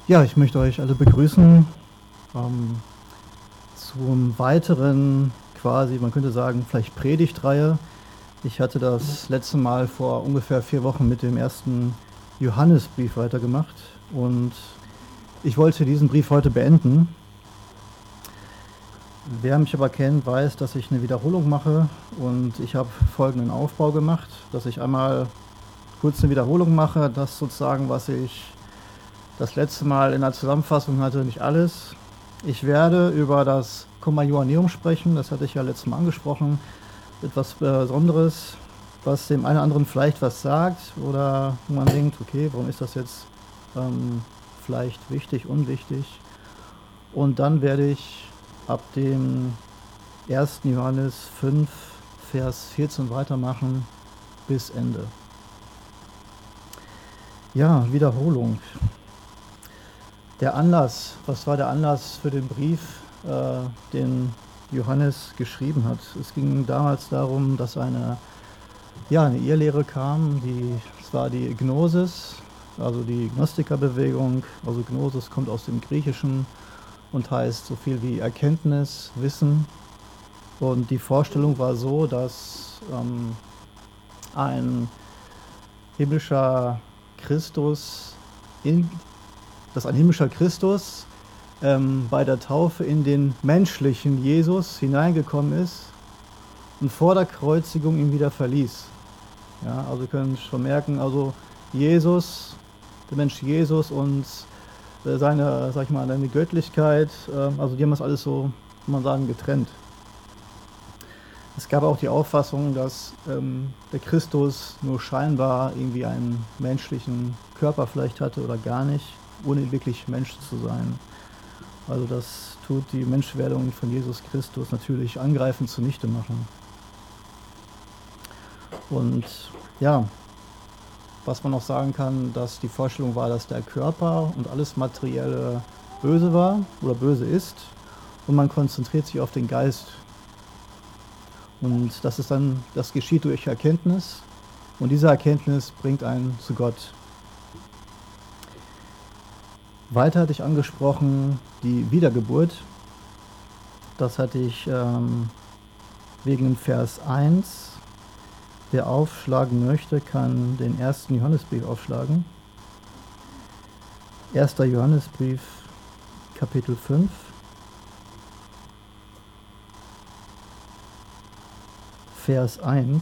Ja, ich möchte euch alle begrüßen zum weiteren, quasi, man könnte sagen, vielleicht Predigtreihe. Ich hatte das letzte Mal vor ungefähr 4 Wochen mit dem ersten Johannesbrief weitergemacht und ich wollte diesen Brief heute beenden. Wer mich aber kennt, weiß, dass ich eine Wiederholung mache und ich habe folgenden Aufbau gemacht, dass ich einmal kurz eine Wiederholung mache, das sozusagen, was ich das letzte Mal in der Zusammenfassung hatte, nicht alles. Ich werde über das Comma Johanneum sprechen, das hatte ich ja letztes Mal angesprochen. Etwas Besonderes, was dem einen oder anderen vielleicht was sagt oder wo man denkt, okay, warum ist das jetzt vielleicht wichtig, unwichtig. Und dann werde ich ab dem 1. Johannes 5, Vers 14 weitermachen bis Ende. Ja, Wiederholung. Der Anlass, was war der Anlass für den Brief, den Johannes geschrieben hat? Es ging damals darum, dass eine Irrlehre kam, es war die Gnosis, also die Gnostikerbewegung. Also Gnosis kommt aus dem Griechischen und heißt so viel wie Erkenntnis, Wissen. Und die Vorstellung war so, dass ein himmlischer Christus bei der Taufe in den menschlichen Jesus hineingekommen ist und vor der Kreuzigung ihn wieder verließ. Ja, also wir können schon merken, also Jesus, der Mensch Jesus und seine Göttlichkeit, also die haben das alles so, kann man sagen, getrennt. Es gab auch die Auffassung, dass der Christus nur scheinbar irgendwie einen menschlichen Körper vielleicht hatte oder gar nicht, ohne wirklich Mensch zu sein. Also das tut die Menschwerdung von Jesus Christus natürlich angreifend zunichte machen. Und ja, was man noch sagen kann, dass die Vorstellung war, dass der Körper und alles Materielle böse war oder böse ist und man konzentriert sich auf den Geist. Und das geschieht durch Erkenntnis und diese Erkenntnis bringt einen zu Gott. Weiter hatte ich angesprochen die Wiedergeburt. Das hatte ich wegen dem Vers 1. Wer aufschlagen möchte, kann den 1. Johannesbrief aufschlagen. 1. Johannesbrief, Kapitel 5. Vers 1.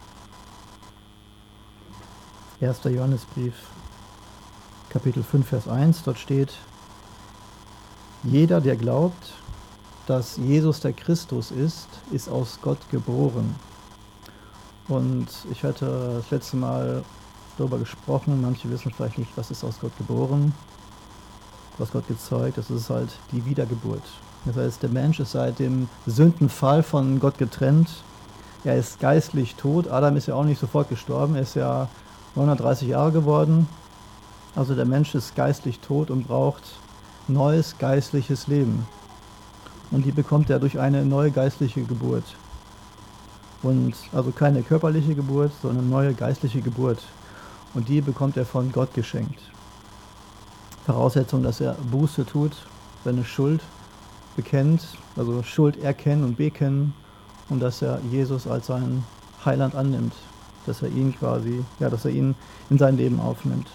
1. Johannesbrief, Kapitel 5, Vers 1, dort steht: Jeder, der glaubt, dass Jesus der Christus ist aus Gott geboren. Und ich hatte das letzte Mal darüber gesprochen, manche wissen vielleicht nicht, was ist aus Gott geboren, was Gott gezeugt, das ist halt die Wiedergeburt. Das heißt, der Mensch ist seit dem Sündenfall von Gott getrennt, er ist geistlich tot, Adam ist ja auch nicht sofort gestorben, er ist ja 930 Jahre geworden. Also der Mensch ist geistlich tot und braucht neues geistliches Leben. Und die bekommt er durch eine neue geistliche Geburt. Und also keine körperliche Geburt, sondern eine neue geistliche Geburt. Und die bekommt er von Gott geschenkt. Voraussetzung, dass er Buße tut, seine Schuld bekennt, also Schuld erkennen und bekennen und dass er Jesus als seinen Heiland annimmt, dass er ihn in sein Leben aufnimmt.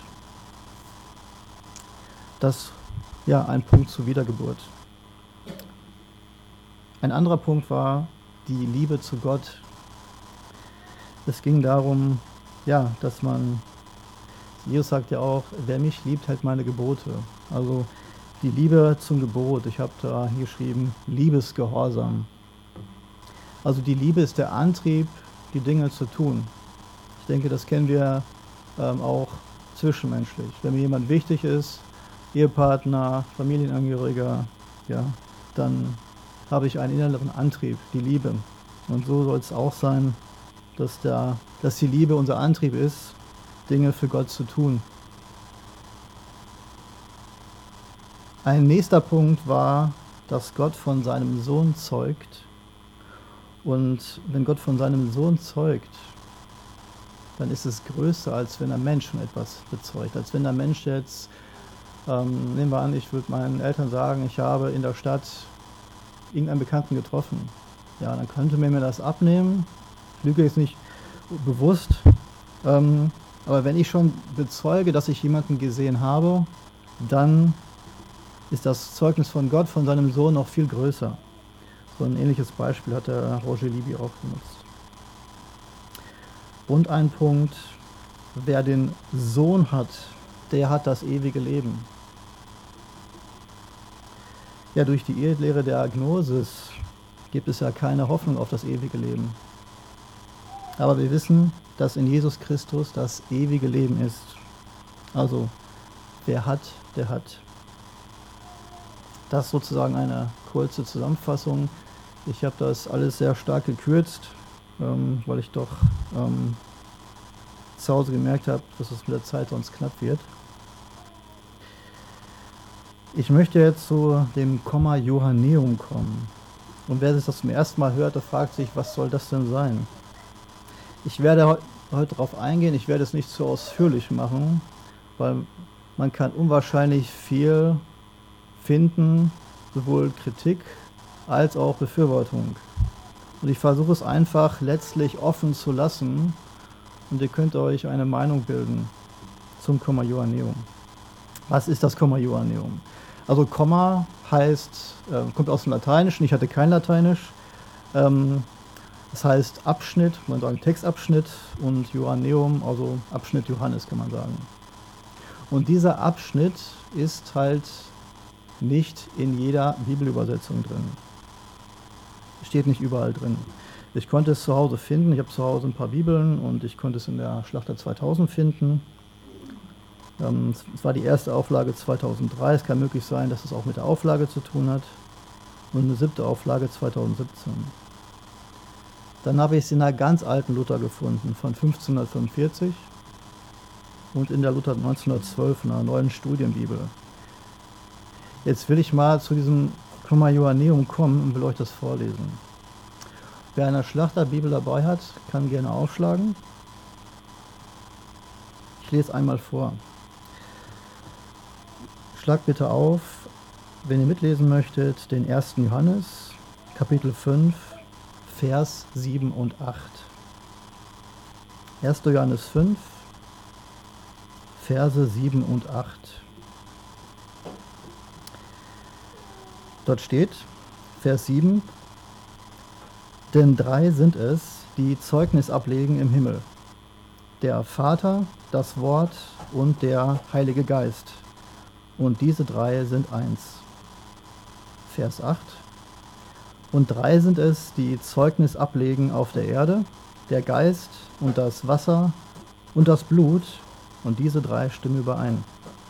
Das ein Punkt zur Wiedergeburt. Ein anderer Punkt war die Liebe zu Gott. Es ging darum, Jesus sagt ja auch, wer mich liebt, hält meine Gebote. Also die Liebe zum Gebot. Ich habe da hier geschrieben, Liebesgehorsam. Also die Liebe ist der Antrieb, die Dinge zu tun. Ich denke, das kennen wir auch zwischenmenschlich. Wenn mir jemand wichtig ist, Ehepartner, Familienangehöriger, dann habe ich einen inneren Antrieb, die Liebe. Und so soll es auch sein, dass die Liebe unser Antrieb ist, Dinge für Gott zu tun. Ein nächster Punkt war, dass Gott von seinem Sohn zeugt. Und wenn Gott von seinem Sohn zeugt, dann ist es größer, als wenn ein Mensch von etwas bezeugt. Als wenn der Mensch jetzt Nehmen wir an, ich würde meinen Eltern sagen, ich habe in der Stadt irgendeinen Bekannten getroffen. Ja, dann könnte man mir das abnehmen. Ich lüge jetzt nicht bewusst. Aber wenn ich schon bezeuge, dass ich jemanden gesehen habe, dann ist das Zeugnis von Gott, von seinem Sohn noch viel größer. So ein ähnliches Beispiel hat der Roger Libby auch genutzt. Und ein Punkt, wer den Sohn hat, der hat das ewige Leben. Ja, durch die Irrlehre der Gnosis gibt es ja keine Hoffnung auf das ewige Leben. Aber wir wissen, dass in Jesus Christus das ewige Leben ist. Also, wer hat, der hat. Das ist sozusagen eine kurze Zusammenfassung. Ich habe das alles sehr stark gekürzt, weil ich doch zu Hause gemerkt habe, dass es mit der Zeit sonst knapp wird. Ich möchte jetzt zu dem Komma Johanneum kommen. Und wer sich das zum ersten Mal hört, der fragt sich, was soll das denn sein? Ich werde heute darauf eingehen, ich werde es nicht zu ausführlich machen, weil man kann unwahrscheinlich viel finden, sowohl Kritik als auch Befürwortung. Und ich versuche es einfach letztlich offen zu lassen und ihr könnt euch eine Meinung bilden zum Komma Johanneum. Was ist das Komma Johanneum? Also Komma heißt, kommt aus dem Lateinischen, ich hatte kein Lateinisch. Das heißt Abschnitt, man sagt Textabschnitt, und Johanneum, also Abschnitt Johannes kann man sagen. Und dieser Abschnitt ist halt nicht in jeder Bibelübersetzung drin. Steht nicht überall drin. Ich konnte es zu Hause finden, ich habe zu Hause ein paar Bibeln und ich konnte es in der Schlachter 2000 finden. Es war die erste Auflage 2003, es kann möglich sein, dass es auch mit der Auflage zu tun hat. Und eine 7. Auflage 2017. Dann habe ich es in der ganz alten Luther gefunden, von 1545 und in der Luther 1912, in einer neuen Studienbibel. Jetzt will ich mal zu diesem Komma Johanneum kommen und will euch das vorlesen. Wer eine Schlachterbibel dabei hat, kann gerne aufschlagen. Ich lese einmal vor. Schlagt bitte auf, wenn ihr mitlesen möchtet, den 1. Johannes, Kapitel 5, Vers 7 und 8. 1. Johannes 5, Verse 7 und 8. Dort steht, Vers 7, denn 3 sind es, die Zeugnis ablegen im Himmel. Der Vater, das Wort und der Heilige Geist. Und diese 3 sind eins. Vers 8. Und 3 sind es, die Zeugnis ablegen auf der Erde, der Geist und das Wasser und das Blut. Und diese 3 stimmen überein.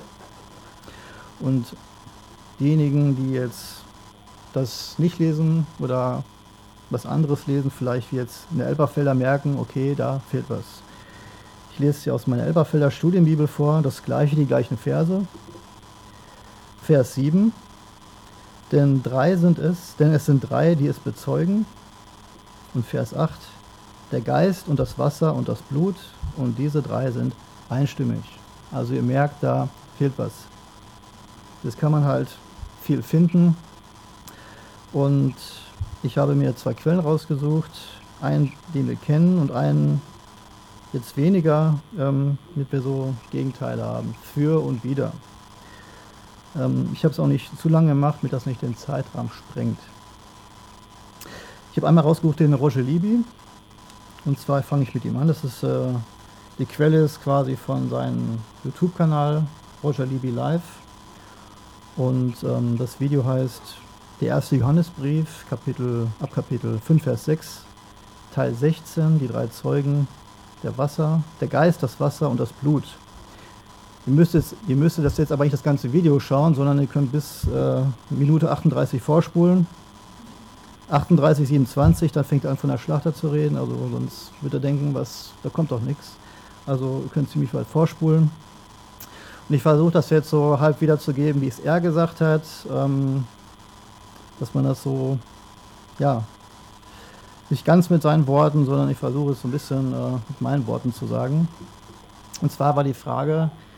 Und diejenigen, die jetzt das nicht lesen oder was anderes lesen, vielleicht wie jetzt in der Elberfelder merken, okay, da fehlt was. Ich lese hier aus meiner Elberfelder Studienbibel vor, das gleiche, die gleichen Verse. Vers 7. Denn es sind 3, die es bezeugen. Und Vers 8. Der Geist und das Wasser und das Blut, und diese 3 sind einstimmig. Also ihr merkt, da fehlt was. Das kann man halt viel finden. Und ich habe mir 2 Quellen rausgesucht. Einen, den wir kennen, und einen jetzt weniger, damit wir so Gegenteile haben. Für und wider. Ich habe es auch nicht zu lange gemacht, damit das nicht den Zeitrahmen sprengt. Ich habe einmal rausgesucht den Roger Libby. Und zwar fange ich mit ihm an. Das ist, die Quelle ist quasi von seinem YouTube-Kanal Roger Libby Live. Und das Video heißt der 1. Johannesbrief, Kapitel 5, Vers 6, Teil 16, die 3 Zeugen, der Geist, das Wasser und das Blut. Ihr müsstet das jetzt aber nicht das ganze Video schauen, sondern ihr könnt bis Minute 38 vorspulen. 38, 27, dann fängt er an von der Schlachter zu reden, also sonst wird er denken, da kommt doch nichts. Also ihr könnt ziemlich weit vorspulen. Und ich versuche das jetzt so halb wiederzugeben, wie es er gesagt hat, dass man das so, ja, nicht ganz mit seinen Worten, sondern ich versuche es so ein bisschen mit meinen Worten zu sagen. Und zwar war die Frage,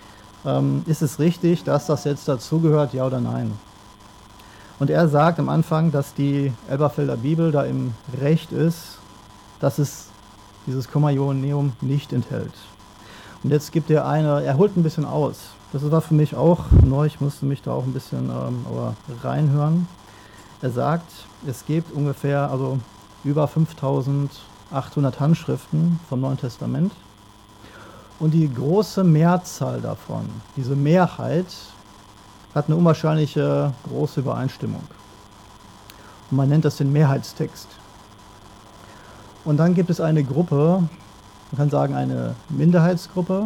ist es richtig, dass das jetzt dazugehört, ja oder nein? Und er sagt am Anfang, dass die Elberfelder Bibel da im Recht ist, dass es dieses Komma Johanneum nicht enthält. Und jetzt gibt er holt ein bisschen aus. Das war für mich auch neu, ich musste mich da auch ein bisschen reinhören. Er sagt, es gibt ungefähr über 5800 Handschriften vom Neuen Testament. Und die große Mehrzahl davon, diese Mehrheit, hat eine unwahrscheinliche große Übereinstimmung. Und man nennt das den Mehrheitstext. Und dann gibt es eine Gruppe, man kann sagen eine Minderheitsgruppe,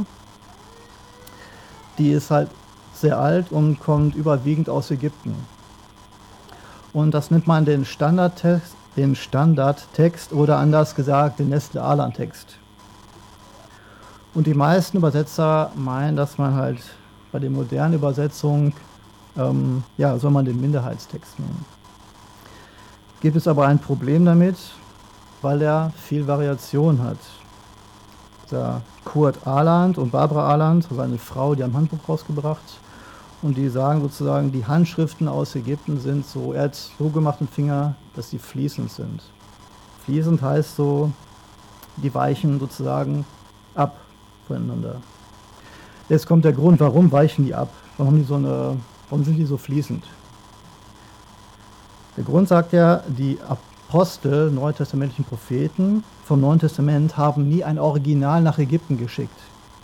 die ist halt sehr alt und kommt überwiegend aus Ägypten. Und das nennt man den Standardtext oder anders gesagt den Nestle-Aland-Text. Und die meisten Übersetzer meinen, dass man halt bei der modernen Übersetzung soll man den Minderheitstext nehmen. Gibt es aber ein Problem damit, weil er viel Variation hat. Der Kurt Aland und Barbara Aland, seine Frau, die haben ein Handbuch rausgebracht und die sagen sozusagen, die Handschriften aus Ägypten sind so, er hat so gemacht mit dem Finger, dass sie fließend sind. Fließend heißt so, die weichen sozusagen ab voneinander. Jetzt kommt der Grund, warum weichen die ab? Warum sind die so fließend? Der Grund sagt ja, die Apostel, neutestamentlichen Propheten vom Neuen Testament haben nie ein Original nach Ägypten geschickt.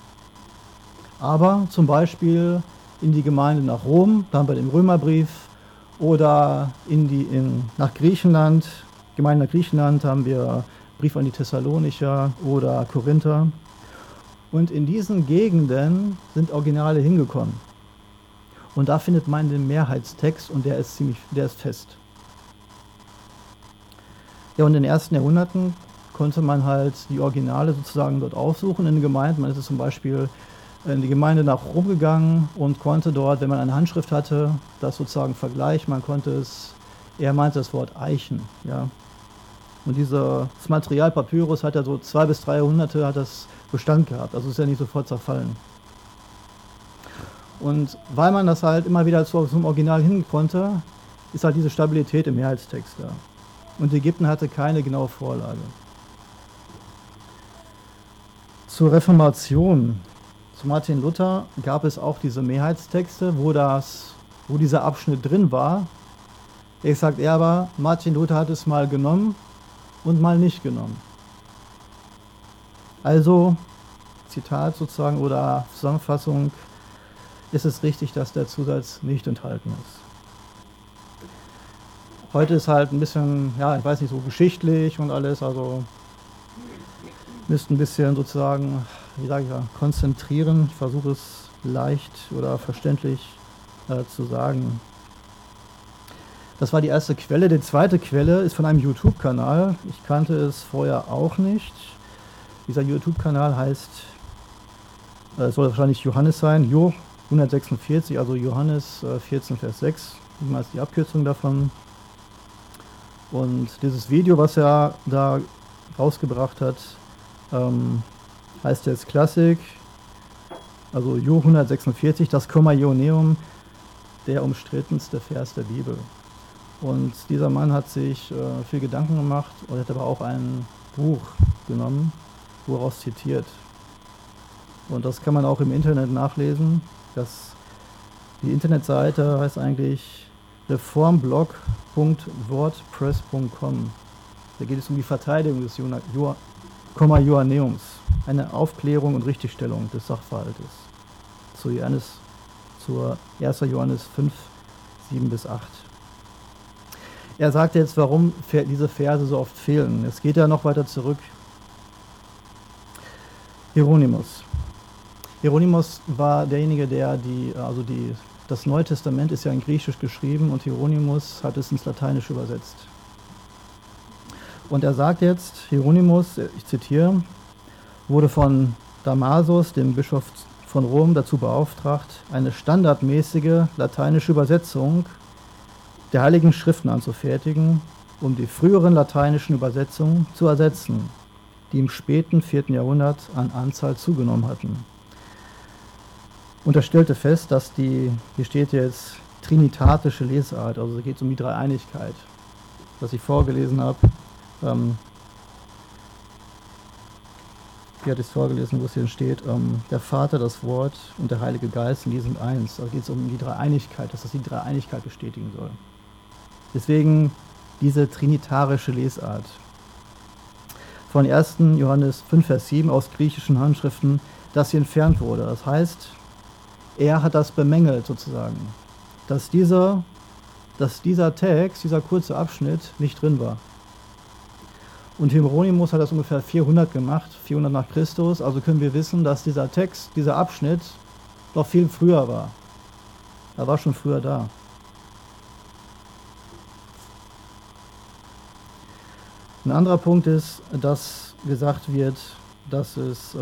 Aber zum Beispiel in die Gemeinde nach Rom, da haben wir den Römerbrief, oder nach Griechenland, Gemeinde nach Griechenland haben wir Brief an die Thessalonicher oder Korinther. Und in diesen Gegenden sind Originale hingekommen. Und da findet man den Mehrheitstext und der ist fest. Ja, und in den ersten Jahrhunderten konnte man halt die Originale sozusagen dort aufsuchen in den Gemeinden. Man ist zum Beispiel in die Gemeinde nach Rom gegangen und konnte dort, wenn man eine Handschrift hatte, das sozusagen vergleichen. Er meinte das Wort Eichen. Ja. Und das Material Papyrus hat ja so 200 bis 300 Jahrhunderte hat das Bestand gehabt. Also ist ja nicht sofort zerfallen. Und weil man das halt immer wieder zum Original hin konnte, ist halt diese Stabilität im Mehrheitstext da. Und Ägypten hatte keine genaue Vorlage. Zur Reformation, zu Martin Luther, gab es auch diese Mehrheitstexte, wo dieser Abschnitt drin war. Er sagt aber, Martin Luther hat es mal genommen und mal nicht genommen. Also, Zitat sozusagen oder Zusammenfassung, ist es richtig, dass der Zusatz nicht enthalten ist. Heute ist halt ein bisschen, ich weiß nicht, so geschichtlich und alles, also müsst ein bisschen sozusagen, konzentrieren. Ich versuche es leicht oder verständlich zu sagen. Das war die erste Quelle. Die zweite Quelle ist von einem YouTube-Kanal. Ich kannte es vorher auch nicht. Dieser YouTube-Kanal heißt, es soll wahrscheinlich Johannes sein, Jo 146, also Johannes 14, Vers 6. Das ist die Abkürzung davon. Und dieses Video, was er da rausgebracht hat, heißt jetzt Klassik, also Jo 146, das Komma Johanneum, der umstrittenste Vers der Bibel. Und dieser Mann hat sich viel Gedanken gemacht und hat aber auch ein Buch genommen, woraus zitiert. Und das kann man auch im Internet nachlesen. Die Internetseite heißt eigentlich reformblog.wordpress.com. Da geht es um die Verteidigung des Komma Johanneums, eine Aufklärung und Richtigstellung des Sachverhaltes. Zur 1. Johannes 5, 7 bis 8. Er sagt jetzt, warum diese Verse so oft fehlen. Es geht ja noch weiter zurück. Hieronymus war derjenige, der das Neue Testament ist ja in Griechisch geschrieben und Hieronymus hat es ins Lateinische übersetzt. Und er sagt jetzt, Hieronymus, ich zitiere, wurde von Damasus, dem Bischof von Rom, dazu beauftragt, eine standardmäßige lateinische Übersetzung der Heiligen Schriften anzufertigen, um die früheren lateinischen Übersetzungen zu ersetzen, die im späten 4. Jahrhundert an Anzahl zugenommen hatten. Und er stellte fest, dass hier steht jetzt trinitatische Lesart, also es geht um die Dreieinigkeit, was ich vorgelesen habe. Wie hatte ich es vorgelesen, wo es hier steht? Der Vater, das Wort und der Heilige Geist, und die sind eins. Da geht es um die Dreieinigkeit, dass das die Dreieinigkeit bestätigen soll. Deswegen diese trinitarische Lesart. Von 1. Johannes 5, Vers 7 aus griechischen Handschriften, dass sie entfernt wurde. Das heißt, er hat das bemängelt sozusagen, dass dieser Text, dieser kurze Abschnitt nicht drin war. Und Hieronymus hat das ungefähr 400 gemacht, 400 nach Christus, also können wir wissen, dass dieser Text, dieser Abschnitt noch viel früher war. Er war schon früher da. Ein anderer Punkt ist, dass gesagt wird, dass es,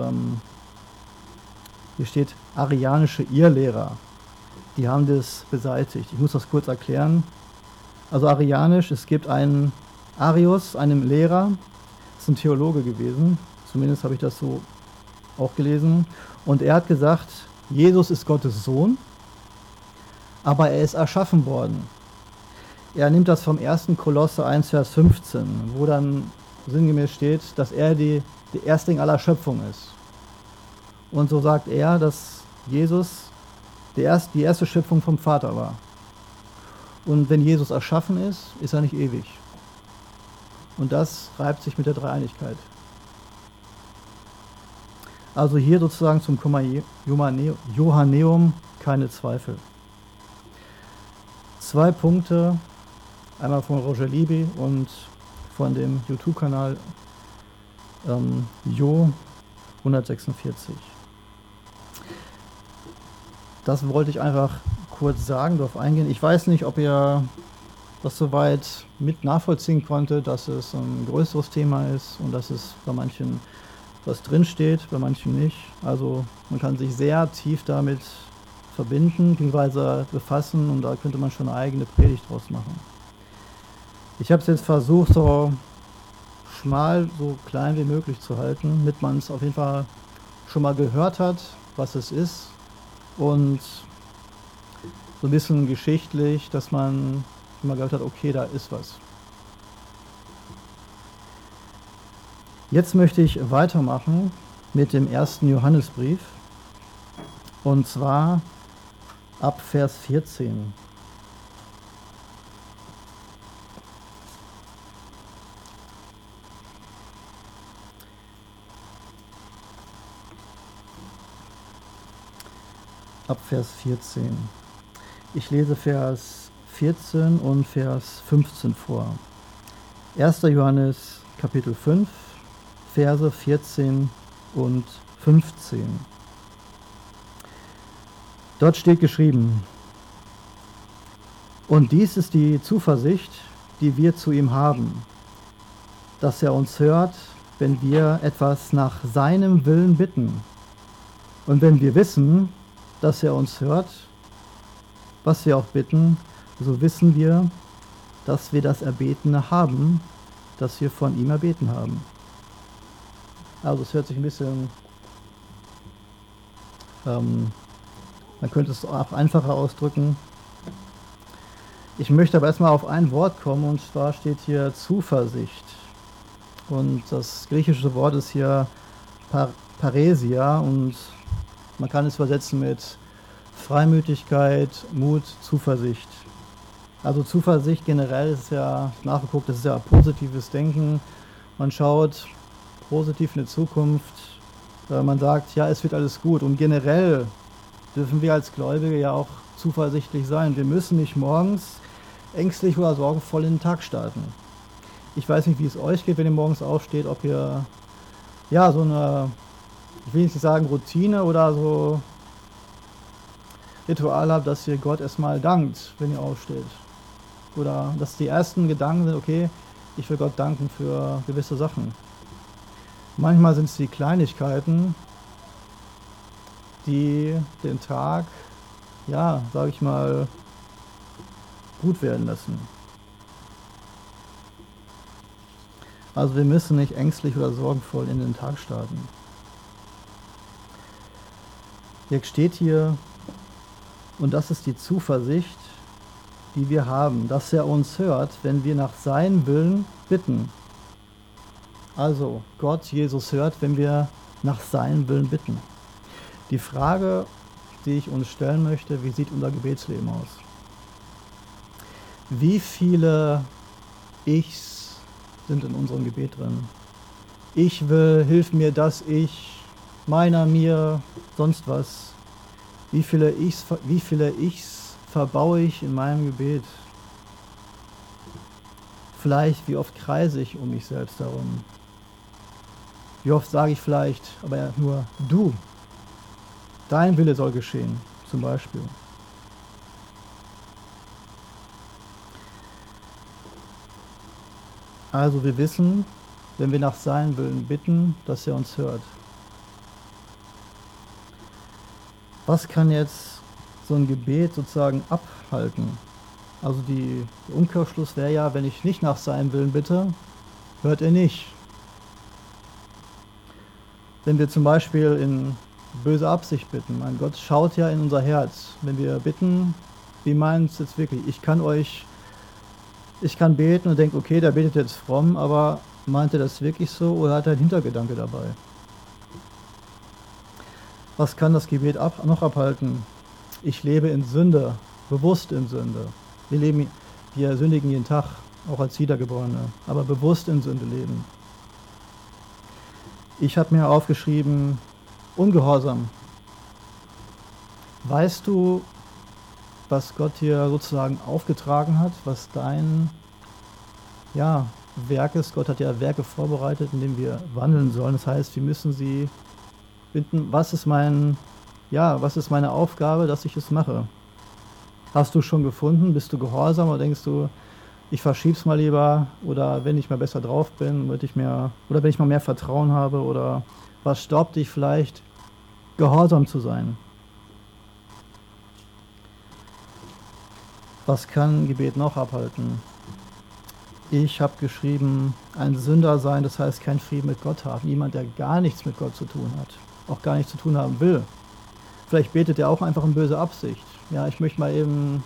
hier steht, arianische Irrlehrer, die haben das beseitigt. Ich muss das kurz erklären. Also arianisch, es gibt einen Arius, einem Lehrer, ist ein Theologe gewesen, zumindest habe ich das so auch gelesen, und er hat gesagt, Jesus ist Gottes Sohn, aber er ist erschaffen worden. Er nimmt das vom 1. Kolosse 1, Vers 15, wo dann sinngemäß steht, dass er der Erstling aller Schöpfung ist. Und so sagt er, dass Jesus die erste Schöpfung vom Vater war. Und wenn Jesus erschaffen ist, ist er nicht ewig. Und das reibt sich mit der Dreieinigkeit. Also hier sozusagen zum Johanneum keine Zweifel. 2 Punkte, einmal von Roger Libby und von dem YouTube-Kanal Jo 146. Das wollte ich einfach kurz sagen, darauf eingehen. Ich weiß nicht, ob ihr das soweit mit nachvollziehen konntet, dass es ein größeres Thema ist und dass es bei manchen was drinsteht, bei manchen nicht. Also man kann sich sehr tief damit verbinden bzw. befassen und da könnte man schon eine eigene Predigt draus machen. Ich habe es jetzt versucht, so schmal, so klein wie möglich zu halten, damit man es auf jeden Fall schon mal gehört hat, was es ist, und so ein bisschen geschichtlich, dass man schon mal gehört hat, okay, da ist was. Jetzt möchte ich weitermachen mit dem 1. Johannesbrief, und zwar ab Vers 14. Ab Vers 14. Ich lese Vers 14 und Vers 15 vor. 1. Johannes Kapitel 5, Verse 14 und 15. Dort steht geschrieben: Und dies ist die Zuversicht, die wir zu ihm haben, dass er uns hört, wenn wir etwas nach seinem Willen bitten. Und wenn wir wissen, dass er uns hört, was wir auch bitten, so wissen wir, dass wir das Erbetene haben, das wir von ihm erbeten haben. Also es hört sich ein bisschen, man könnte es auch einfacher ausdrücken. Ich möchte aber erstmal auf ein Wort kommen, und zwar steht hier Zuversicht. Und das griechische Wort ist hier Paresia, und man kann es übersetzen mit Freimütigkeit, Mut, Zuversicht. Also Zuversicht generell ist ja, nachgeguckt, das ist ja positives Denken. Man schaut positiv in die Zukunft. Man sagt, ja, es wird alles gut. Und generell dürfen wir als Gläubige ja auch zuversichtlich sein. Wir müssen nicht morgens ängstlich oder sorgenvoll in den Tag starten. Ich weiß nicht, wie es euch geht, wenn ihr morgens aufsteht, ob ihr ja so eine, ich will nicht sagen Routine oder so Ritual habt, dass ihr Gott erstmal dankt, wenn ihr aufsteht. Oder dass die ersten Gedanken sind, okay, ich will Gott danken für gewisse Sachen. Manchmal sind es die Kleinigkeiten, die den Tag, ja, sag ich mal, gut werden lassen. Also wir müssen nicht ängstlich oder sorgenvoll in den Tag starten. Jetzt steht hier Und das ist die Zuversicht, die wir haben, dass er uns hört, wenn wir nach seinem Willen bitten. Also Gott, Jesus hört, wenn wir nach seinem Willen bitten. Die Frage, die ich uns stellen möchte, wie sieht unser Gebetsleben aus? Wie viele Ichs sind in unserem Gebet drin? Ich will, hilf mir, dass ich, meiner, mir, sonst was. Wie viele Ichs verbaue ich in meinem Gebet? Vielleicht, wie oft kreise ich um mich selbst herum? Wie oft sage ich vielleicht, aber nur du, dein Wille soll geschehen, zum Beispiel. Also wir wissen, wenn wir nach seinem Willen bitten, dass er uns hört. Was kann jetzt so ein Gebet sozusagen abhalten? Also der Umkehrschluss wäre ja, wenn ich nicht nach seinem Willen bitte, hört er nicht. Wenn wir zum Beispiel in böse Absicht bitten, mein Gott schaut ja in unser Herz. Wenn wir bitten, wie meint es jetzt wirklich? Ich kann beten und denke, okay, der betet jetzt fromm, aber meint er das wirklich so oder hat er einen Hintergedanke dabei? Was kann das Gebet noch abhalten? Ich lebe in Sünde, bewusst in Sünde. Wir sündigen jeden Tag, auch als Wiedergeborene, aber bewusst in Sünde leben. Ich habe mir aufgeschrieben, Ungehorsam. Weißt du, was Gott dir sozusagen aufgetragen hat, was dein Werk ist? Gott hat ja Werke vorbereitet, in denen wir wandeln sollen. Das heißt, wir müssen sie finden, was ist meine Aufgabe, dass ich es mache? Hast du schon gefunden? Bist du gehorsam oder denkst du, ich verschieb's mal lieber oder wenn ich mal besser drauf bin, wenn ich mal mehr Vertrauen habe oder was stoppt dich vielleicht, gehorsam zu sein? Was kann Gebet noch abhalten? Ich habe geschrieben, ein Sünder sein, das heißt keinen Frieden mit Gott haben. Jemand, der gar nichts mit Gott zu tun hat, auch gar nichts zu tun haben will. Vielleicht betet er auch einfach in böse Absicht. Ja, ich möchte mal eben,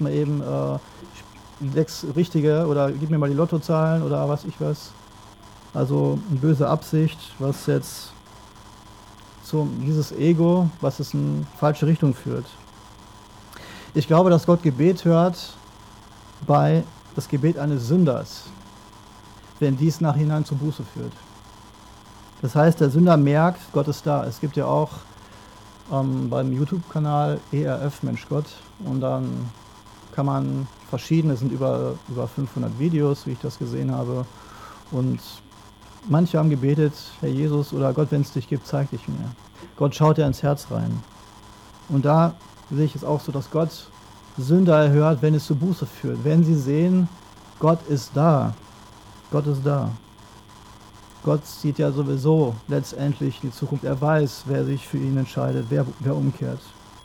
6 richtige oder gib mir mal die Lottozahlen oder was ich weiß. Also eine böse Absicht, was jetzt dieses Ego, was es in falsche Richtung führt. Ich glaube, dass Gott Gebet hört bei das Gebet eines Sünders, wenn dies nachhinein zur Buße führt. Das heißt, der Sünder merkt, Gott ist da. Es gibt ja auch beim YouTube-Kanal ERF Mensch Gott und dann kann man es sind über 500 Videos, wie ich das gesehen habe, und manche haben gebetet, Herr Jesus oder Gott, wenn es dich gibt, zeig dich mir. Gott schaut ja ins Herz rein. Und da sehe ich es auch so, dass Gott Sünder erhört, wenn es zur Buße führt. Wenn sie sehen, Gott ist da. Gott ist da. Gott sieht ja sowieso letztendlich die Zukunft. Er weiß, wer sich für ihn entscheidet, wer umkehrt.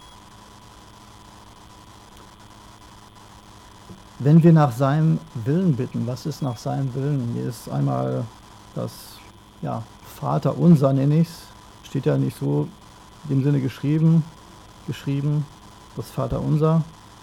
Wenn wir nach seinem Willen bitten, was ist nach seinem Willen? Hier ist einmal das Vater unser, nenne ich es. Steht ja nicht so in dem Sinne geschrieben, das Vater unser.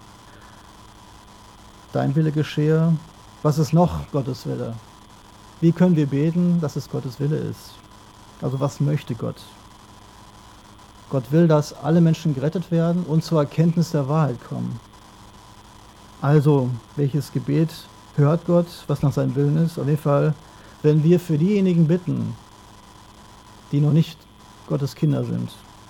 Dein Wille geschehe. Was ist noch Gottes Wille? Wie können wir beten, dass es Gottes Wille ist? Also was möchte Gott? Gott will, dass alle Menschen gerettet werden und zur Erkenntnis der Wahrheit kommen. Also, welches Gebet hört Gott, was nach seinem Willen ist? Auf jeden Fall, wenn wir für diejenigen bitten, die noch nicht Gottes Kinder sind.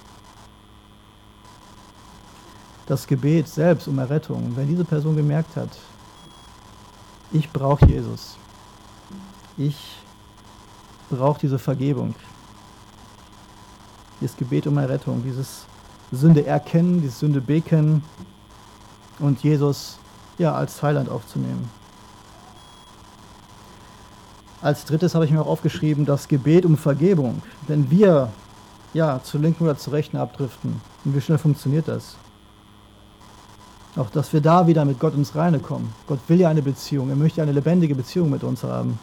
Das Gebet selbst um Errettung, wenn diese Person gemerkt hat, ich brauche Jesus. Ich brauche diese Vergebung. Dieses Gebet um Errettung, dieses Sünde erkennen, dieses Sünde bekennen und Jesus als Heiland aufzunehmen. Als drittes habe ich mir auch aufgeschrieben, das Gebet um Vergebung. Wenn wir zur linken oder zur rechten abdriften, und wie schnell funktioniert das? Auch, dass wir da wieder mit Gott ins Reine kommen. Gott will ja eine Beziehung, er möchte eine lebendige Beziehung mit uns haben.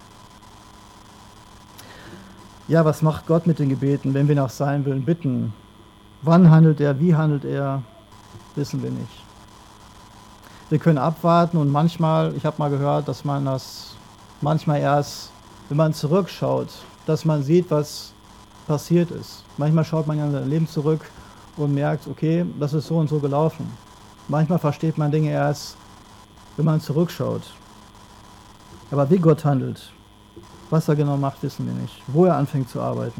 Ja, was macht Gott mit den Gebeten, wenn wir nach seinem Willen bitten? Wann handelt er, wie handelt er? wissen wir nicht. Wir können abwarten und manchmal, ich habe mal gehört, dass man das manchmal erst, wenn man zurückschaut, dass man sieht, was passiert ist. Manchmal schaut man in sein Leben zurück und merkt, okay, das ist so und so gelaufen. Manchmal versteht man Dinge erst, wenn man zurückschaut. Aber wie Gott handelt, was er genau macht, wissen wir nicht. Wo er anfängt zu arbeiten.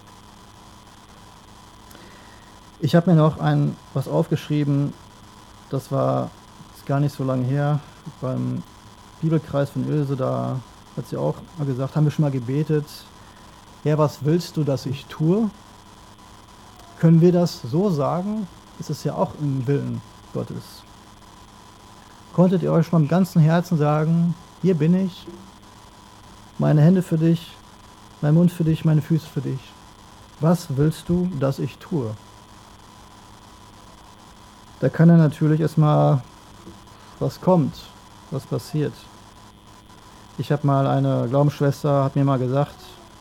Ich habe mir noch was aufgeschrieben, das war gar nicht so lange her, beim Bibelkreis von Ilse, da hat sie auch mal gesagt, haben wir schon mal gebetet, Herr, was willst du, dass ich tue? Können wir das so sagen? Ist es ja auch im Willen Gottes. Konntet ihr euch schon mal im ganzen Herzen sagen, hier bin ich, meine Hände für dich, mein Mund für dich, meine Füße für dich. Was willst du, dass ich tue? Da kann er natürlich erstmal, was kommt, was passiert. Ich habe mal eine Glaubensschwester, hat mir mal gesagt,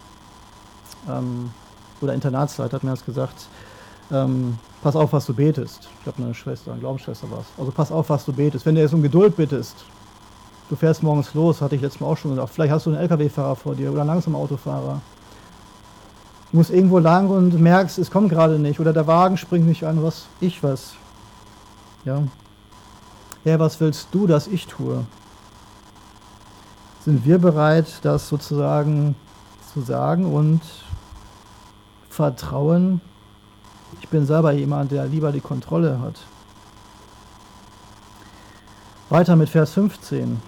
oder Internatsleiter hat mir das gesagt, pass auf, was du betest. Ich glaube, eine Schwester, eine Glaubensschwester war es. Also pass auf, was du betest. Wenn du jetzt um Geduld bittest, du fährst morgens los, hatte ich letztes Mal auch schon gesagt, vielleicht hast du einen LKW-Fahrer vor dir oder einen langsamen Autofahrer. Du musst irgendwo lang und merkst, es kommt gerade nicht oder der Wagen springt nicht an, was. Ja. Herr, was willst du, dass ich tue? Sind wir bereit, das sozusagen zu sagen und vertrauen? Ich bin selber jemand, der lieber die Kontrolle hat. Weiter mit Vers 15.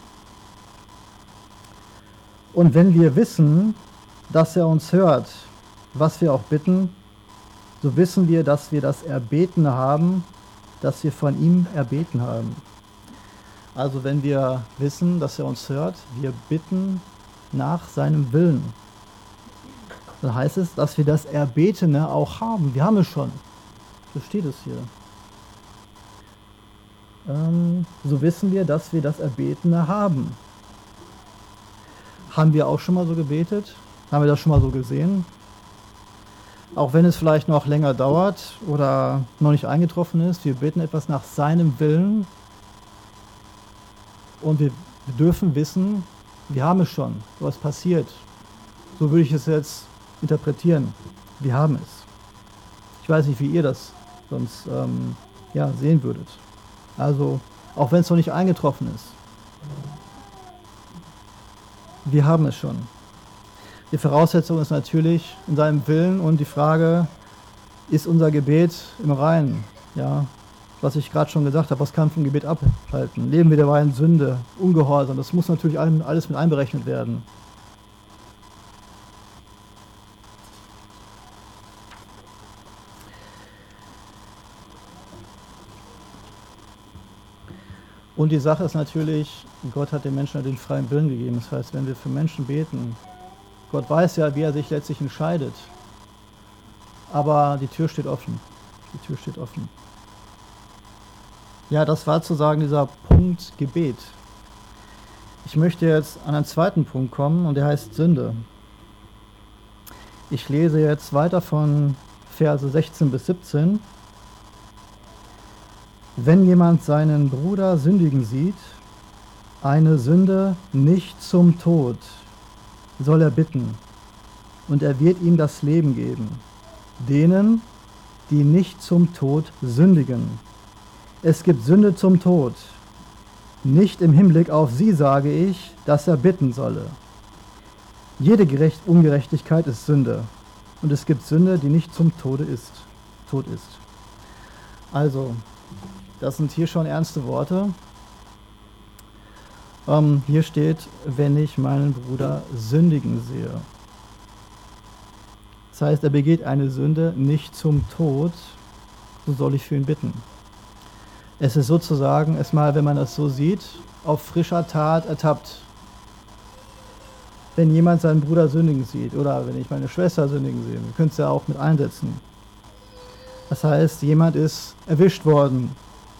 Und wenn wir wissen, dass er uns hört, was wir auch bitten, so wissen wir, dass wir das Erbeten haben, das wir von ihm erbeten haben. Also wenn wir wissen, dass er uns hört, wir bitten nach seinem Willen. Dann heißt es, dass wir das Erbetene auch haben. Wir haben es schon. So steht es hier. So wissen wir, dass wir das Erbetene haben. Haben wir auch schon mal so gebetet? Haben wir das schon mal so gesehen? Auch wenn es vielleicht noch länger dauert oder noch nicht eingetroffen ist, wir beten etwas nach seinem Willen und wir dürfen wissen, wir haben es schon, was passiert. So würde ich es jetzt interpretieren. Wir haben es. Ich weiß nicht, wie ihr das sonst sehen würdet. Also, auch wenn es noch nicht eingetroffen ist. Wir haben es schon. Die Voraussetzung ist natürlich in seinem Willen und die Frage, ist unser Gebet im Reinen? Ja, was ich gerade schon gesagt habe, was kann vom Gebet abhalten? Leben wir dabei in Sünde, Ungehorsam, das muss natürlich alles mit einberechnet werden. Und die Sache ist natürlich, Gott hat den Menschen den freien Willen gegeben. Das heißt, wenn wir für Menschen beten, Gott weiß ja, wie er sich letztlich entscheidet. Aber die Tür steht offen. Die Tür steht offen. Ja, das war zu sagen, dieser Punkt Gebet. Ich möchte jetzt an einen zweiten Punkt kommen und der heißt Sünde. Ich lese jetzt weiter von Verse 16 bis 17. Wenn jemand seinen Bruder sündigen sieht, eine Sünde nicht zum Tod, soll er bitten, und er wird ihm das Leben geben, denen, die nicht zum Tod sündigen. Es gibt Sünde zum Tod. Nicht im Hinblick auf sie sage ich, dass er bitten solle. Jede Ungerechtigkeit ist Sünde, und es gibt Sünde, die nicht zum Tod ist. Also, das sind hier schon ernste Worte. Hier steht, wenn ich meinen Bruder sündigen sehe. Das heißt, er begeht eine Sünde nicht zum Tod, so soll ich für ihn bitten. Es ist sozusagen, erstmal, wenn man das so sieht, auf frischer Tat ertappt. Wenn jemand seinen Bruder sündigen sieht oder wenn ich meine Schwester sündigen sehe, wir können es ja auch mit einsetzen. Das heißt, jemand ist erwischt worden.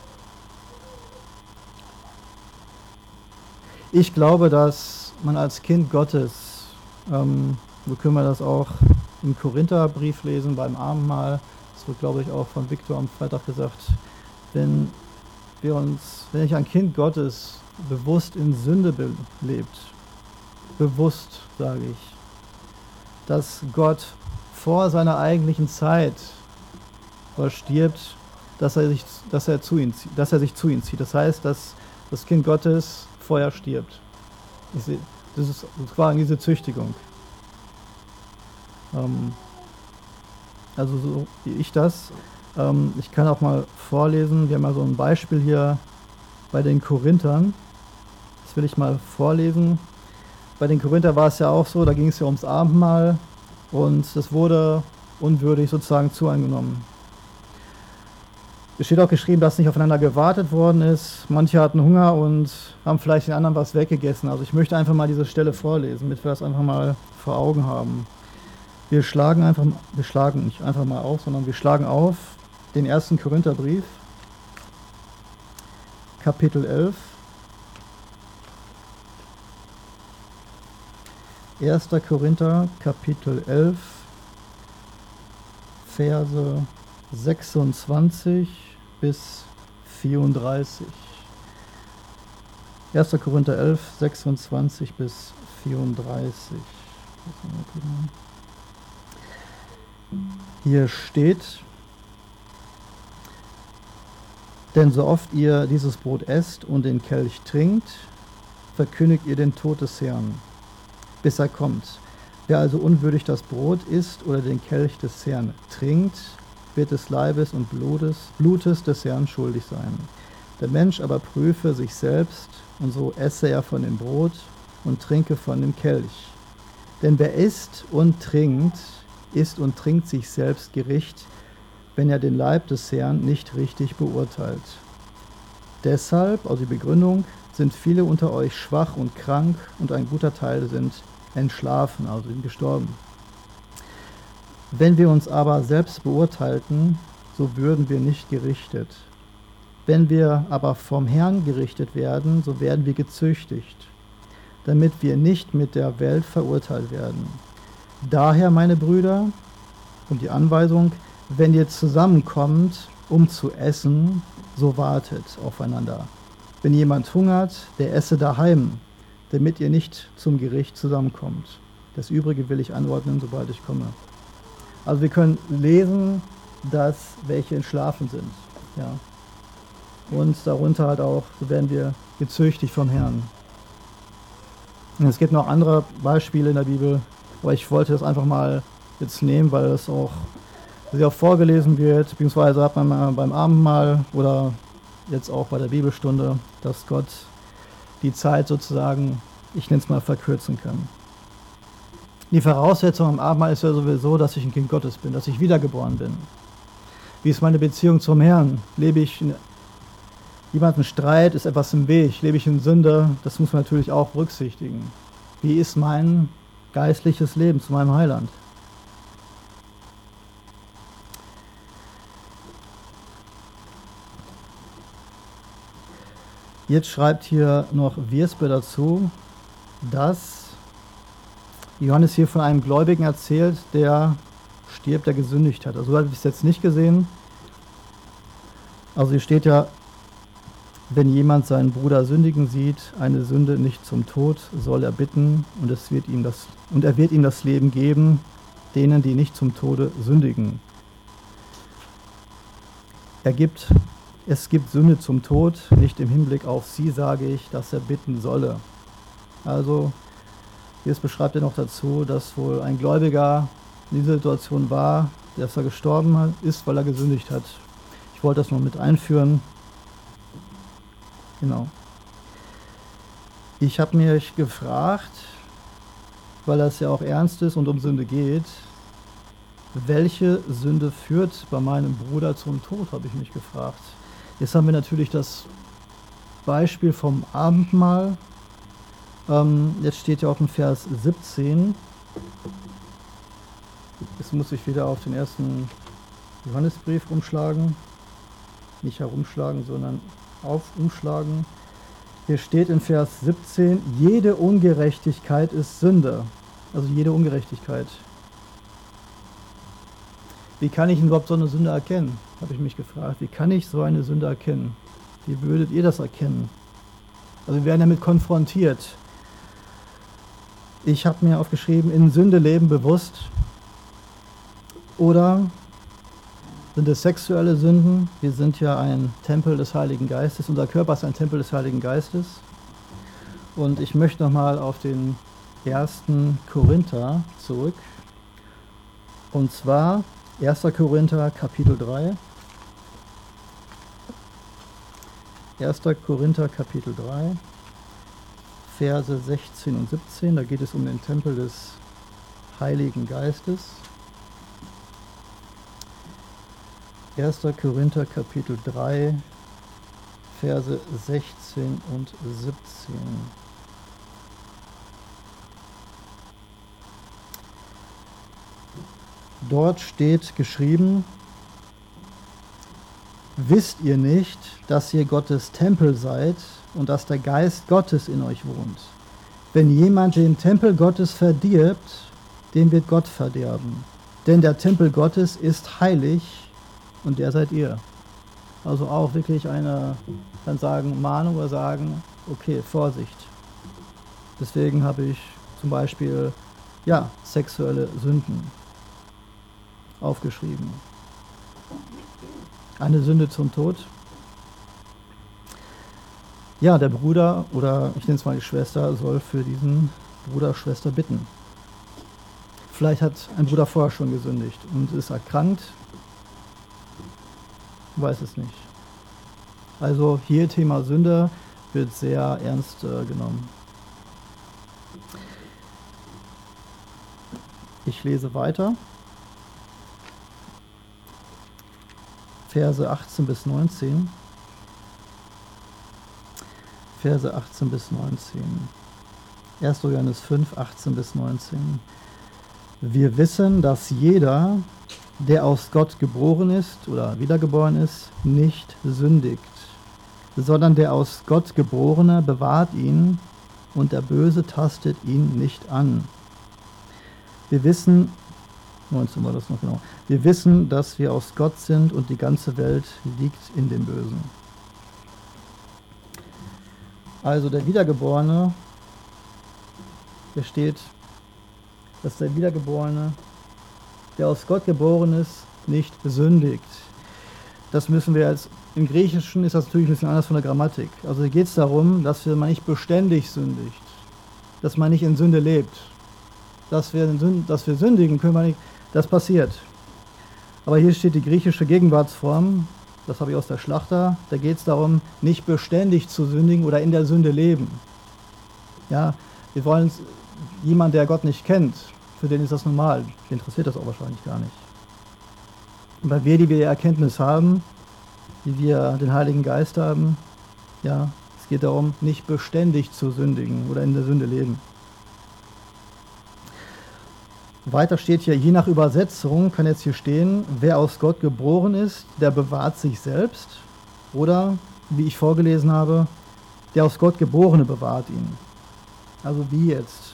Ich glaube, dass man als Kind Gottes, so können wir das auch im Korintherbrief lesen, beim Abendmahl, das wird, glaube ich, auch von Viktor am Freitag gesagt, wenn wenn ich ein Kind Gottes bewusst in Sünde lebt, bewusst sage ich, dass Gott vor seiner eigentlichen Zeit stirbt, dass er sich zu ihm zieht. Das heißt, dass das Kind Gottes vorher stirbt. Das ist quasi diese Züchtigung. Also so wie ich das. Ich kann auch mal vorlesen. Wir haben mal so ein Beispiel hier bei den Korinthern. Das will ich mal vorlesen. Bei den Korinthern war es ja auch so, da ging es ja ums Abendmahl und es wurde unwürdig sozusagen zueingenommen. Es steht auch geschrieben, dass nicht aufeinander gewartet worden ist. Manche hatten Hunger und haben vielleicht den anderen was weggegessen. Also ich möchte einfach mal diese Stelle vorlesen, damit wir das einfach mal vor Augen haben. Wir schlagen nicht einfach mal auf, sondern wir schlagen auf den 1. Korintherbrief, Kapitel 11. 1. Korinther, Kapitel 11, Verse 26 bis 34. 1. Korinther 11, 26 bis 34. Hier steht: Denn so oft ihr dieses Brot esst und den Kelch trinkt, verkündigt ihr den Tod des Herrn, bis er kommt. Wer also unwürdig das Brot isst oder den Kelch des Herrn trinkt, wird des Leibes und Blutes des Herrn schuldig sein. Der Mensch aber prüfe sich selbst, und so esse er von dem Brot und trinke von dem Kelch. Denn wer isst und trinkt sich selbst Gericht, wenn er den Leib des Herrn nicht richtig beurteilt. Deshalb, also die Begründung, sind viele unter euch schwach und krank und ein guter Teil sind entschlafen, also sind gestorben. Wenn wir uns aber selbst beurteilten, so würden wir nicht gerichtet. Wenn wir aber vom Herrn gerichtet werden, so werden wir gezüchtigt, damit wir nicht mit der Welt verurteilt werden. Daher, meine Brüder, und die Anweisung: Wenn ihr zusammenkommt, um zu essen, so wartet aufeinander. Wenn jemand hungert, der esse daheim, damit ihr nicht zum Gericht zusammenkommt. Das Übrige will ich anordnen, sobald ich komme. Also wir können lesen, dass welche entschlafen sind. Ja. Und darunter halt auch, so werden wir gezüchtigt vom Herrn. Und es gibt noch andere Beispiele in der Bibel, aber ich wollte das einfach mal jetzt nehmen, weil das auch sehr oft vorgelesen wird, beziehungsweise hat man beim Abendmahl oder jetzt auch bei der Bibelstunde, dass Gott die Zeit sozusagen, ich nenne es mal, verkürzen kann. Die Voraussetzung am Abendmahl ist ja sowieso, dass ich ein Kind Gottes bin, dass ich wiedergeboren bin. Wie ist meine Beziehung zum Herrn? Lebe ich in jemandem Streit? Ist etwas im Weg? Lebe ich in Sünde? Das muss man natürlich auch berücksichtigen. Wie ist mein geistliches Leben zu meinem Heiland? Jetzt schreibt hier noch Wiersbe dazu, dass Johannes hier von einem Gläubigen erzählt, der stirbt, der gesündigt hat. Also so habe ich es jetzt nicht gesehen. Also hier steht ja, wenn jemand seinen Bruder sündigen sieht, eine Sünde nicht zum Tod, soll er bitten und er wird ihm das Leben geben, denen, die nicht zum Tode sündigen. Es gibt Sünde zum Tod, nicht im Hinblick auf sie, sage ich, dass er bitten solle. Also, hier beschreibt er noch dazu, dass wohl ein Gläubiger in dieser Situation war, dass er gestorben ist, weil er gesündigt hat. Ich wollte das noch mit einführen. Genau. Ich habe mich gefragt, weil das ja auch ernst ist und um Sünde geht, welche Sünde führt bei meinem Bruder zum Tod, habe ich mich gefragt. Jetzt haben wir natürlich das Beispiel vom Abendmahl. Jetzt steht ja auch in Vers 17. Jetzt muss ich wieder auf den 1. Johannesbrief umschlagen. Nicht herumschlagen, sondern umschlagen. Hier steht in Vers 17, jede Ungerechtigkeit ist Sünde. Also jede Ungerechtigkeit. Wie kann ich überhaupt so eine Sünde erkennen? habe ich mich gefragt, wie kann ich so eine Sünde erkennen? Wie würdet ihr das erkennen? Also wir werden damit konfrontiert. Ich habe mir aufgeschrieben, in Sünde leben bewusst. Oder sind es sexuelle Sünden? Wir sind ja ein Tempel des Heiligen Geistes. Unser Körper ist ein Tempel des Heiligen Geistes. Und ich möchte nochmal auf den 1. Korinther zurück. Und zwar 1. Korinther Kapitel 3. 1. Korinther Kapitel 3, Verse 16 und 17. Da geht es um den Tempel des Heiligen Geistes. 1. Korinther Kapitel 3, Verse 16 und 17. Dort steht geschrieben: Wisst ihr nicht, dass ihr Gottes Tempel seid und dass der Geist Gottes in euch wohnt? Wenn jemand den Tempel Gottes verdirbt, den wird Gott verderben. Denn der Tempel Gottes ist heilig und der seid ihr. Also auch wirklich eine, kann sagen, Mahnung oder sagen, okay, Vorsicht. Deswegen habe ich zum Beispiel, ja, sexuelle Sünden aufgeschrieben. Eine Sünde zum Tod. Ja, der Bruder oder ich nenne es mal die Schwester soll für diesen Bruder, Schwester bitten. Vielleicht hat ein Bruder vorher schon gesündigt und ist erkrankt. Weiß es nicht. Also hier Thema Sünde wird sehr ernst genommen. Ich lese weiter. Verse 18 bis 19. Verse 18 bis 19. 1. Johannes 5, 18 bis 19. Wir wissen, dass jeder, der aus Gott geboren ist oder wiedergeboren ist, nicht sündigt, sondern der aus Gott Geborene bewahrt ihn und der Böse tastet ihn nicht an. Wir wissen, 19 war das noch genau. Wir wissen, dass wir aus Gott sind und die ganze Welt liegt in dem Bösen. Also der Wiedergeborene, hier steht, dass der Wiedergeborene, der aus Gott geboren ist, nicht sündigt. Das müssen wir jetzt, im Griechischen ist das natürlich ein bisschen anders von der Grammatik. Also hier geht es darum, dass man nicht beständig sündigt, dass man nicht in Sünde lebt. Dass wir sündigen, können wir nicht. Das passiert. Aber hier steht die griechische Gegenwartsform, das habe ich aus der Schlachter, da geht es darum, nicht beständig zu sündigen oder in der Sünde leben. Ja, wir wollen jemand, der Gott nicht kennt, für den ist das normal, den interessiert das auch wahrscheinlich gar nicht. Und weil wir, die wir die Erkenntnis haben, die wir den Heiligen Geist haben, ja, es geht darum, nicht beständig zu sündigen oder in der Sünde leben. Weiter steht hier, je nach Übersetzung kann jetzt hier stehen, wer aus Gott geboren ist, der bewahrt sich selbst. Oder, wie ich vorgelesen habe, der aus Gott Geborene bewahrt ihn. Also wie jetzt?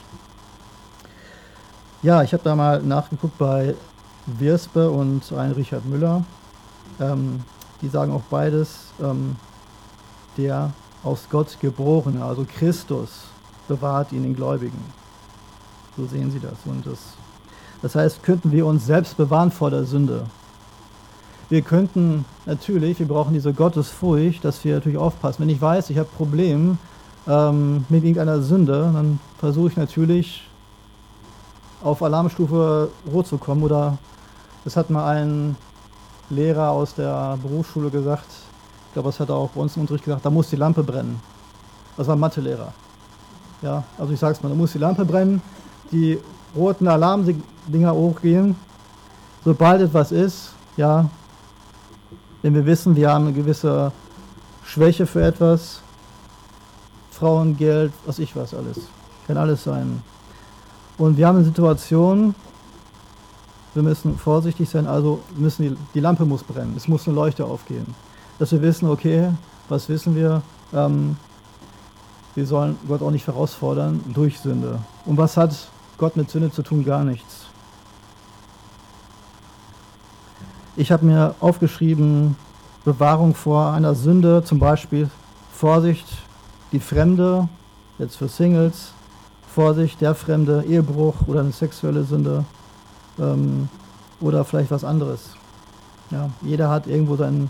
Ja, ich habe da mal nachgeguckt bei Wirspe und ein Richard Müller. Die sagen auch beides, der aus Gott Geborene, also Christus, bewahrt ihn, den Gläubigen. So sehen sie das. Und das heißt, könnten wir uns selbst bewahren vor der Sünde. Wir könnten natürlich, wir brauchen diese Gottesfurcht, dass wir natürlich aufpassen. Wenn ich weiß, ich habe Probleme mit irgendeiner Sünde, dann versuche ich natürlich auf Alarmstufe Rot zu kommen. Oder das hat mal ein Lehrer aus der Berufsschule gesagt, ich glaube, das hat er auch bei uns im Unterricht gesagt, da muss die Lampe brennen. Das war ein Mathelehrer. Ja, also ich sage es mal, da muss die Lampe brennen, die roten Alarmdinger hochgehen, sobald etwas ist, ja, wenn wir wissen, wir haben eine gewisse Schwäche für etwas, Frauengeld, was ich weiß alles, kann alles sein. Und wir haben eine Situation, wir müssen vorsichtig sein, also müssen die Lampe muss brennen, es muss eine Leuchte aufgehen, dass wir wissen, okay, was wissen wir, wir sollen Gott auch nicht herausfordern durch Sünde. Und was hat Gott mit Sünde zu tun? Gar nichts. Ich habe mir aufgeschrieben, Bewahrung vor einer Sünde, zum Beispiel Vorsicht, die Fremde, jetzt für Singles, Vorsicht, der Fremde, Ehebruch oder eine sexuelle Sünde oder vielleicht was anderes. Ja, jeder hat irgendwo seinen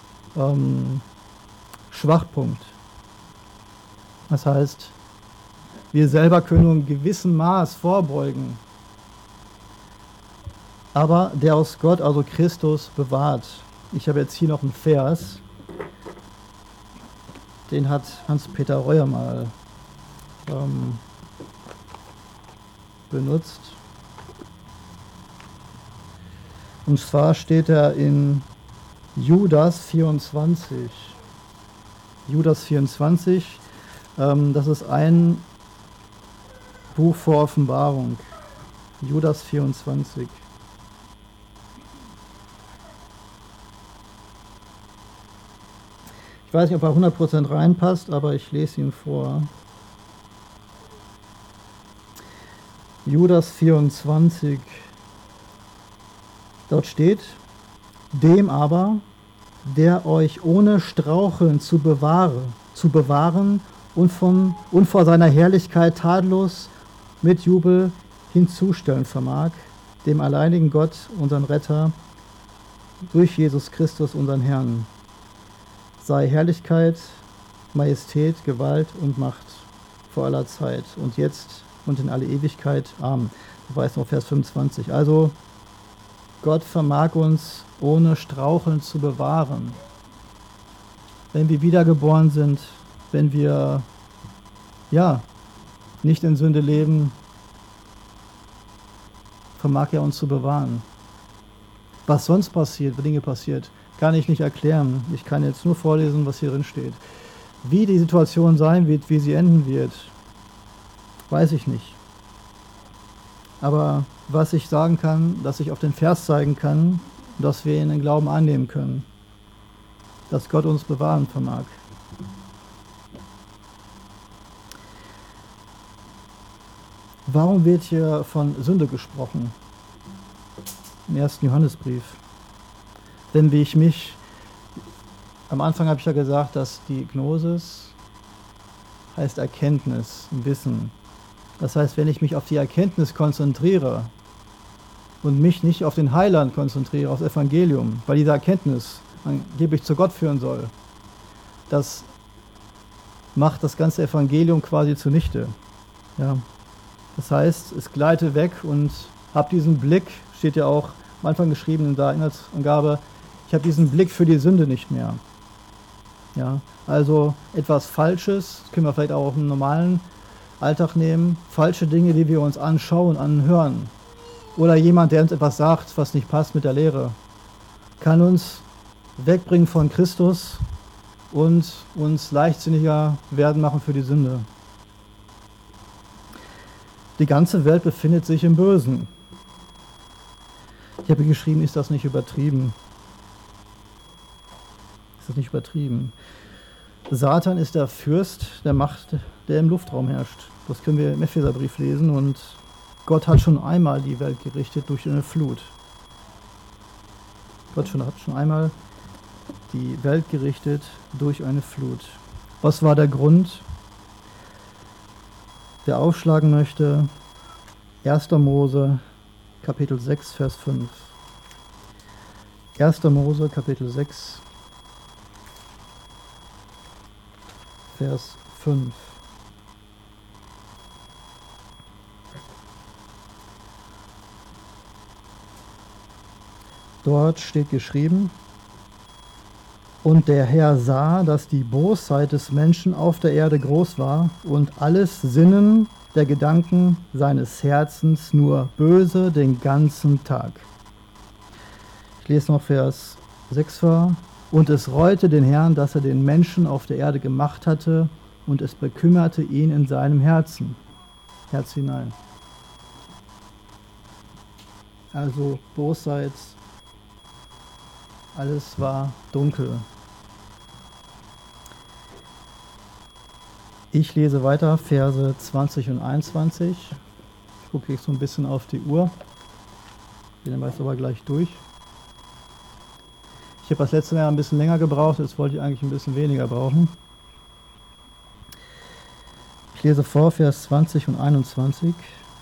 Schwachpunkt. Das heißt, wir selber können nur in gewissem Maß vorbeugen. Aber der aus Gott, also Christus, bewahrt. Ich habe jetzt hier noch einen Vers, den hat Hans-Peter Reuer mal benutzt. Und zwar steht er in Judas 24. Judas 24, das ist ein Buch vor Offenbarung. Judas 24. Ich weiß nicht, ob er 100% reinpasst, aber ich lese ihn vor. Judas 24. Dort steht, dem aber, der euch ohne Straucheln zu bewahren und vor seiner Herrlichkeit tadellos mit Jubel hinzustellen vermag, dem alleinigen Gott, unseren Retter, durch Jesus Christus, unseren Herrn, sei Herrlichkeit, Majestät, Gewalt und Macht vor aller Zeit und jetzt und in alle Ewigkeit. Amen. Du weißt noch Vers 25. Also Gott vermag uns ohne Straucheln zu bewahren. Wenn wir wiedergeboren sind, wenn wir nicht in Sünde leben, vermag er uns zu bewahren. Was sonst passiert, wenn Dinge passiert, kann ich nicht erklären. Ich kann jetzt nur vorlesen, was hier drin steht. Wie die Situation sein wird, wie sie enden wird, weiß ich nicht. Aber was ich sagen kann, dass ich auf den Vers zeigen kann, dass wir ihn in Glauben annehmen können. Dass Gott uns bewahren vermag. Warum wird hier von Sünde gesprochen? Im 1. Johannesbrief. Denn wie ich mich, am Anfang habe ich ja gesagt, dass die Gnosis heißt Erkenntnis, Wissen. Das heißt, wenn ich mich auf die Erkenntnis konzentriere und mich nicht auf den Heiland konzentriere, auf das Evangelium, weil diese Erkenntnis angeblich zu Gott führen soll, das macht das ganze Evangelium quasi zunichte. Ja. Das heißt, es gleite weg und habe diesen Blick, steht ja auch am Anfang geschrieben in der Inhaltsangabe, ich habe diesen Blick für die Sünde nicht mehr. Ja, also etwas Falsches, das können wir vielleicht auch im normalen Alltag nehmen, falsche Dinge, die wir uns anschauen, anhören. Oder jemand, der uns etwas sagt, was nicht passt mit der Lehre, kann uns wegbringen von Christus und uns leichtsinniger werden machen für die Sünde. Die ganze Welt befindet sich im Bösen. Ich habe geschrieben, ist das nicht übertrieben? Ist das nicht übertrieben? Satan ist der Fürst der Macht, der im Luftraum herrscht. Das können wir im Epheserbrief lesen und Gott hat schon einmal die Welt gerichtet durch eine Flut. Gott hat schon einmal die Welt gerichtet durch eine Flut. Was war der Grund? Wer aufschlagen möchte, 1. Mose, Kapitel 6, Vers 5. 1. Mose, Kapitel 6, Vers 5. Dort steht geschrieben, und der Herr sah, dass die Bosheit des Menschen auf der Erde groß war und alles Sinnen der Gedanken seines Herzens nur böse den ganzen Tag. Ich lese noch Vers 6 vor. Und es reute den Herrn, dass er den Menschen auf der Erde gemacht hatte, und es bekümmerte ihn in seinem Herzen. Herz hinein. Also Bosheit, alles war dunkel. Ich lese weiter, Verse 20 und 21. Ich gucke jetzt so ein bisschen auf die Uhr. Den war jetzt aber gleich durch. habe das letzte Mal ein bisschen länger gebraucht, jetzt wollte ich eigentlich ein bisschen weniger brauchen. Ich lese vor, Vers 20 und 21.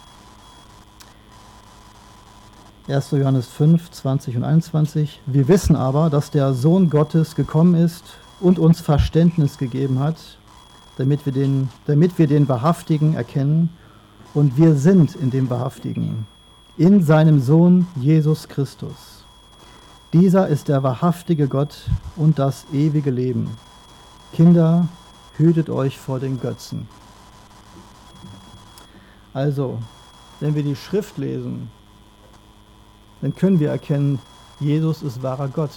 1. Johannes 5, 20 und 21. Wir wissen aber, dass der Sohn Gottes gekommen ist und uns Verständnis gegeben hat, damit wir den Wahrhaftigen erkennen, und wir sind in dem Wahrhaftigen, in seinem Sohn Jesus Christus. Dieser ist der wahrhaftige Gott und das ewige Leben. Kinder, hütet euch vor den Götzen. Also, wenn wir die Schrift lesen, dann können wir erkennen, Jesus ist wahrer Gott.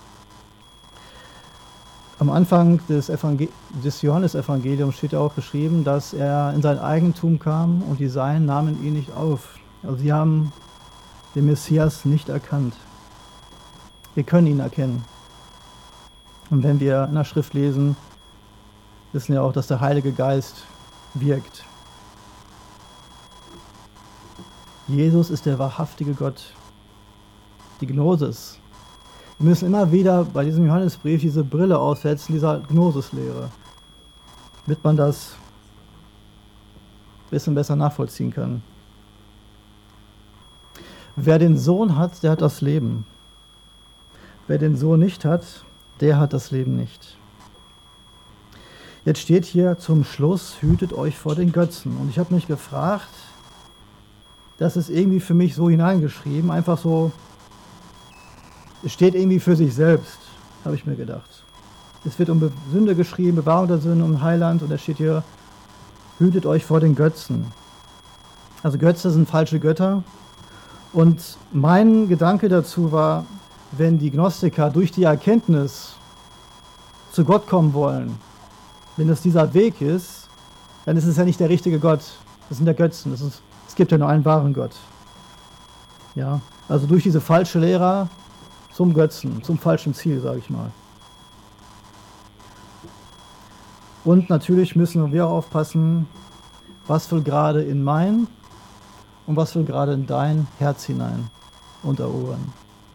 Am Anfang des Johannesevangeliums steht auch geschrieben, dass er in sein Eigentum kam und die Seinen nahmen ihn nicht auf. Also sie haben den Messias nicht erkannt. Wir können ihn erkennen. Und wenn wir in der Schrift lesen, wissen wir auch, dass der Heilige Geist wirkt. Jesus ist der wahrhaftige Gott. Die Gnosis. Wir müssen immer wieder bei diesem Johannesbrief diese Brille aufsetzen, dieser Gnosis-Lehre, damit man das ein bisschen besser nachvollziehen kann. Wer den Sohn hat, der hat das Leben. Wer den Sohn nicht hat, der hat das Leben nicht. Jetzt steht hier zum Schluss, hütet euch vor den Götzen. Und ich habe mich gefragt, das ist irgendwie für mich so hineingeschrieben, einfach so, es steht irgendwie für sich selbst, habe ich mir gedacht. Es wird um Sünde geschrieben, Bewahrung der Sünde, um Heiland, und da steht hier, hütet euch vor den Götzen. Also Götze sind falsche Götter. Und mein Gedanke dazu war, wenn die Gnostiker durch die Erkenntnis zu Gott kommen wollen, wenn das dieser Weg ist, dann ist es ja nicht der richtige Gott. Das sind ja Götzen. Es gibt ja nur einen wahren Gott. Ja, also durch diese falsche Lehre zum Götzen, zum falschen Ziel, sage ich mal. Und natürlich müssen wir aufpassen, was will gerade in mein und was will gerade in dein Herz hinein und erobern.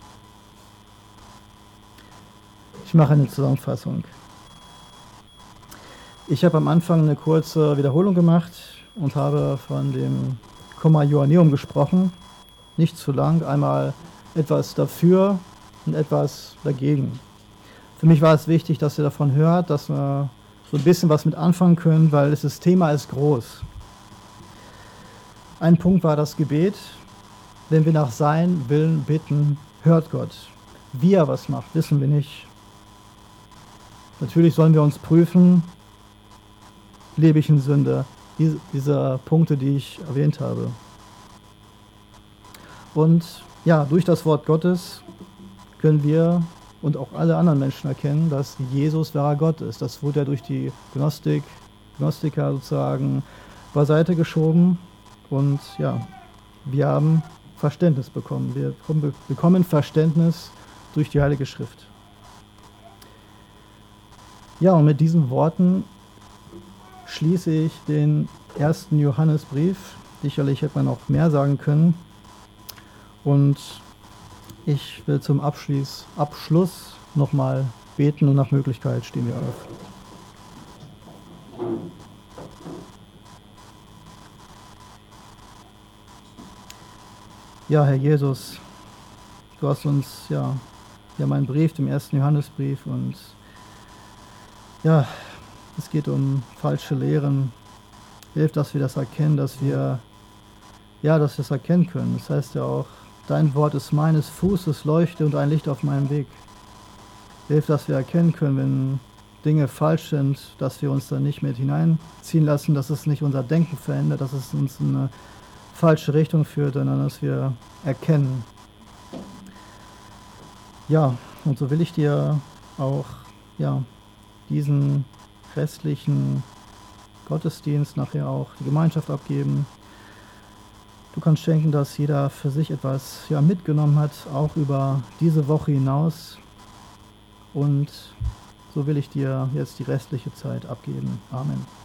Ich mache eine Zusammenfassung. Ich habe am Anfang eine kurze Wiederholung gemacht und habe von dem Comma Johanneum gesprochen. Nicht zu lang, einmal etwas dafür und etwas dagegen. Für mich war es wichtig, dass ihr davon hört, dass wir so ein bisschen was mit anfangen können, weil das Thema ist groß. Ein Punkt war das Gebet. Wenn wir nach seinem Willen bitten, hört Gott. Wie er was macht, wissen wir nicht. Natürlich sollen wir uns prüfen, lebe ich in Sünde, diese Punkte, die ich erwähnt habe. Und ja, durch das Wort Gottes können wir und auch alle anderen Menschen erkennen, dass Jesus wahrer Gott ist. Das wurde ja durch die Gnostiker sozusagen beiseite geschoben. Und ja, wir haben Verständnis bekommen. Wir bekommen Verständnis durch die Heilige Schrift. Ja, und mit diesen Worten schließe ich den 1. Johannesbrief. Sicherlich hätte man auch mehr sagen können. Und ich will zum Abschluss nochmal beten und nach Möglichkeit stehen wir auf. Ja, Herr Jesus, du hast uns ja meinen Brief, dem 1. Johannesbrief, und ja, es geht um falsche Lehren. Hilf, dass wir das erkennen, dass wir es erkennen können. Das heißt ja auch, dein Wort ist meines Fußes Leuchte und ein Licht auf meinem Weg. Hilf, dass wir erkennen können, wenn Dinge falsch sind, dass wir uns da nicht mit hineinziehen lassen, dass es nicht unser Denken verändert, dass es uns in eine falsche Richtung führt, sondern dass wir erkennen. Ja, und so will ich dir auch diesen restlichen Gottesdienst nachher auch die Gemeinschaft abgeben. Du kannst schenken, dass jeder für sich etwas mitgenommen hat, auch über diese Woche hinaus. Und so will ich dir jetzt die restliche Zeit abgeben. Amen.